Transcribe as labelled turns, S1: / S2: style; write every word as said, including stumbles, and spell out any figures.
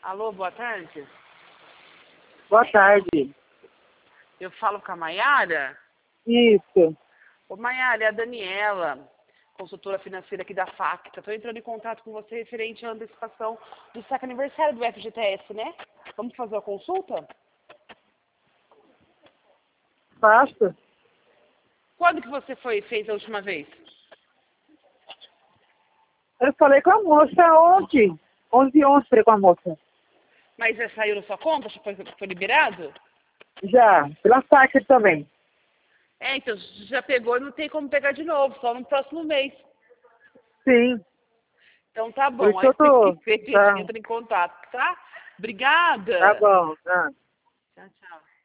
S1: Alô, boa tarde.
S2: Boa tarde.
S1: Eu falo com a Maiara.
S2: Isso.
S1: Ô, Maiara, é a Daniela, consultora financeira aqui da Facta. Estou entrando em contato com você referente à antecipação do saque aniversário do F G T S, né? Vamos fazer a consulta?
S2: Faço.
S1: Quando que você foi, fez a última vez?
S2: Eu falei com a moça ontem. onze e onze falei com a moça.
S1: Mas já saiu na sua conta? Já foi, foi liberado?
S2: Já. Pela Facta também.
S1: É, então, já pegou e não tem como pegar de novo, só no próximo mês.
S2: Sim.
S1: Então tá
S2: Por
S1: bom,
S2: isso
S1: aí
S2: eu tô.
S1: você
S2: Tá,
S1: entra em contato, tá? Obrigada!
S2: tá bom. Tá.
S1: Tchau, tchau.